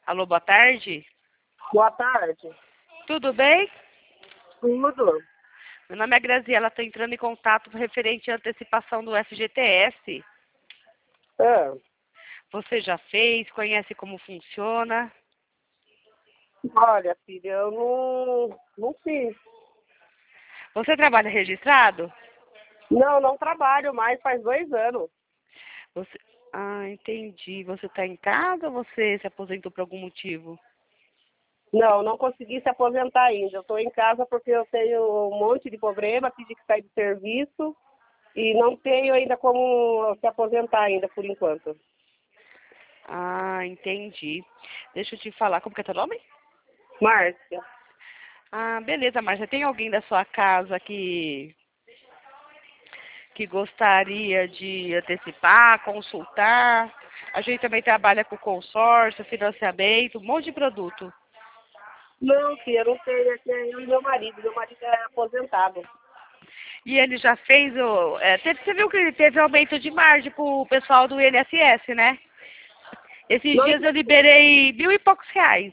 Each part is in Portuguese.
Alô, boa tarde. Boa tarde. Tudo bem? Tudo. Meu nome é Graziela, estou entrando em contato referente à antecipação do FGTS. Ah, Você já fez? Conhece como funciona? olha, filha, eu não fiz. Você trabalha registrado? Não trabalho mais, faz 2 anos. Você... Ah, entendi. Você está em casa ou você se aposentou por algum motivo? Não consegui se aposentar ainda. Eu estou em casa porque eu tenho um monte de problema, tive que sair do serviço e não tenho ainda como se aposentar ainda, por enquanto. Ah, entendi. Deixa eu te falar, como que é teu nome? Márcia. Ah, beleza, Márcia. Tem alguém da sua casa que gostaria de antecipar, consultar? A gente também trabalha com consórcio, financiamento, um monte de produto. Não, filha, eu não tenho, aqui é eu e meu marido. Meu marido é aposentado. E ele já fez o... você viu que ele teve aumento de margem pro pessoal do INSS, né? Esses Não, dias eu liberei 1.000 e poucos reais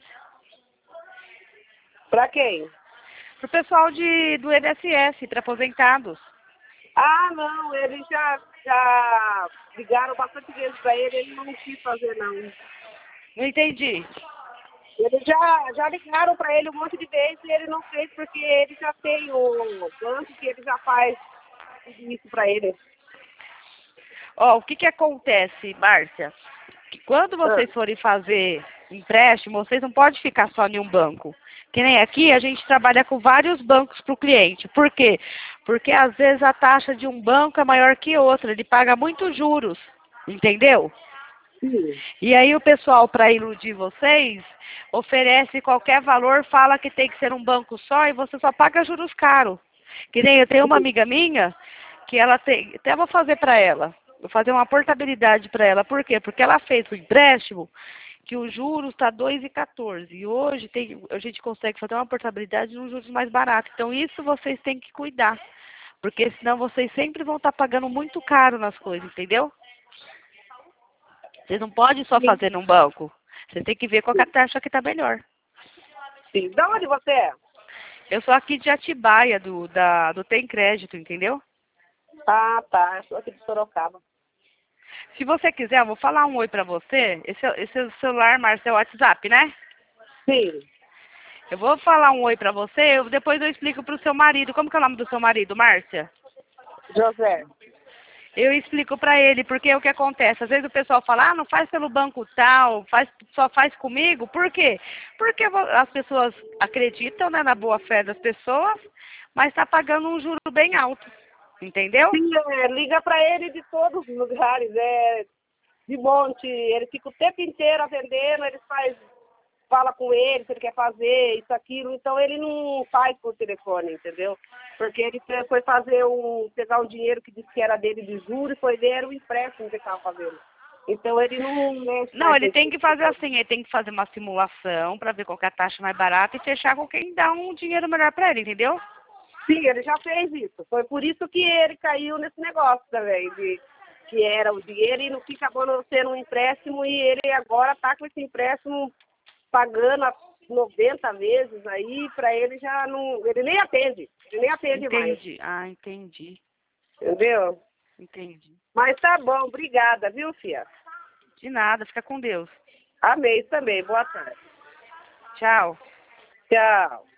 para quem? pro pessoal do INSS, para aposentados. Ah, não, eles já ligaram bastante vezes para ele não quis fazer, não. Não entendi. Eles já ligaram para ele um monte de vezes e ele não fez porque ele já tem o banco que ele já faz tudo isso para ele. Ó, o que que acontece, Márcia? Que quando Ah, vocês forem fazer empréstimo, vocês não podem ficar só em um banco. Que nem aqui, a gente trabalha com vários bancos para o cliente. Por quê? Porque às vezes a taxa de um banco é maior que outra, ele paga muitos juros, entendeu? sim. E aí o pessoal, para iludir vocês, oferece qualquer valor, fala que tem que ser um banco só e você só paga juros caros. Que nem eu tenho uma amiga minha que ela tem, até vou fazer para ela, vou fazer uma portabilidade para ela. Por quê? Porque ela fez o empréstimo que o juros está 2,14 e hoje a gente consegue fazer uma portabilidade num juros mais barato. Então isso vocês têm que cuidar, porque senão vocês sempre vão estar pagando muito caro nas coisas, entendeu? Vocês não podem só Sim, fazer num banco. Você tem que ver qual que é a taxa que está melhor. sim. Da onde você é? Eu sou aqui de Atibaia, do Tem Crédito, entendeu? Ah, tá. Eu sou aqui de Sorocaba. Se você quiser, eu vou falar um oi pra você. Esse é o celular, Márcia, é o WhatsApp, né? Sim, Eu vou falar um oi pra você, depois eu explico pro seu marido. Como que é o nome do seu marido, Márcia? José. Eu explico pra ele, porque o que acontece? Às vezes o pessoal fala, ah, não faz pelo banco tal, só faz comigo. Por quê? Porque as pessoas acreditam, né, na boa fé das pessoas, mas está pagando um juro bem alto. Entendeu? Sim, liga para ele de todos os lugares, de monte. Ele fica o tempo inteiro atendendo, fala com ele se ele quer fazer isso, aquilo. Então ele não faz por telefone, entendeu? Porque ele foi pegar um dinheiro que disse que era dele de juros e foi ver o empréstimo que ele estava fazendo. Então ele não mexe Não, mais ele com tem esse que fazer telefone. assim, ele tem que fazer uma simulação para ver qual que é a taxa mais barata e fechar com quem dá um dinheiro melhor para ele, entendeu? Sim, ele já fez isso. Foi por isso que ele caiu nesse negócio também, que era o dinheiro e no fim acabou não sendo um empréstimo e ele agora está com esse empréstimo pagando a 90 vezes aí, para ele já não. Ele nem atende mais, Entendi. Ah, entendi. entendeu? Entendi. Mas tá bom, obrigada, viu, filha? De nada, fica com Deus. Amei também, boa tarde. Tchau. Tchau.